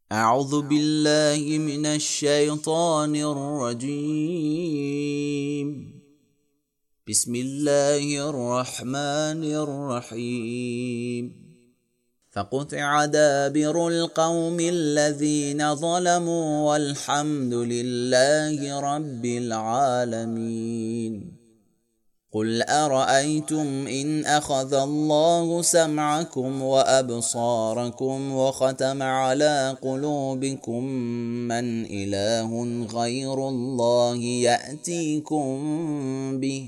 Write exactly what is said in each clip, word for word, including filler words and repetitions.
أعوذ بالله من الشيطان الرجيم. بسم الله الرحمن الرحيم. فقطع دابر القوم الذين ظلموا والحمد لله رب العالمين. قل أرأيتم إن أخذ الله سمعكم وأبصاركم وختم على قلوبكم من إله غير الله يأتيكم به؟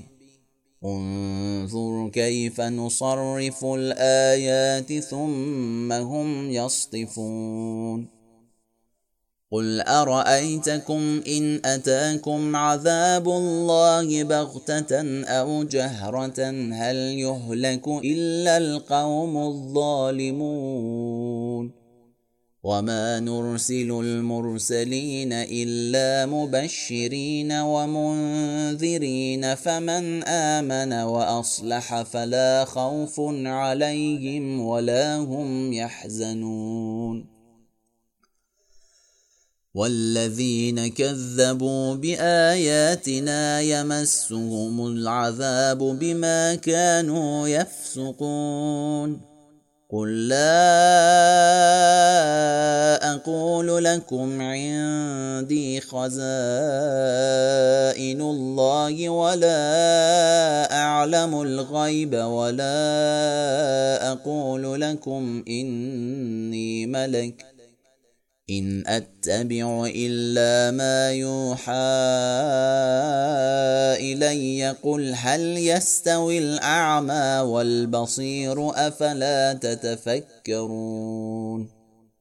انظر كيف نصرف الآيات ثم هم يصطفون. قل أرأيتكم إن أتاكم عذاب الله بغتة أو جهرة هل يهلك إلا القوم الظالمون؟ وما نرسل المرسلين إلا مبشرين ومنذرين فمن آمن وأصلح فلا خوف عليهم ولا هم يحزنون. والذين كذبوا بآياتنا يمسهم العذاب بما كانوا يفسقون. قل لا أقول لكم عندي خزائن الله ولا أعلم الغيب ولا أقول لكم إني ملك إن أتبع إلا ما يوحى إلي. قل هل يستوي الأعمى والبصير أفلا تتفكرون.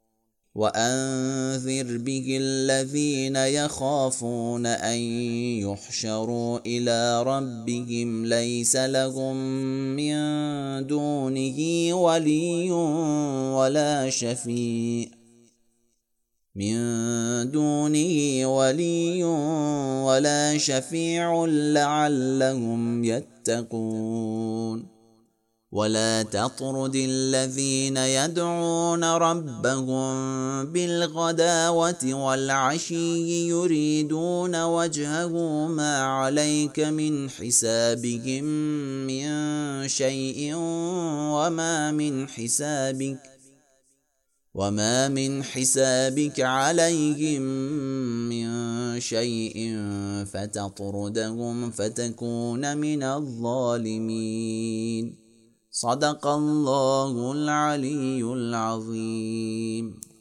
وأنذر به الذين يخافون أن يحشروا إلى ربهم ليس لهم من دونه ولي ولا شفيع من دونه ولي ولا شفيع لعلهم يتقون. ولا تطرد الذين يدعون ربهم بالغداوة والعشي يريدون وجهه ما عليك من حسابهم من شيء وما من حسابك وما من حسابك عليهم من شيء فتطردهم فتكون من الظالمين. صدق الله العلي العظيم.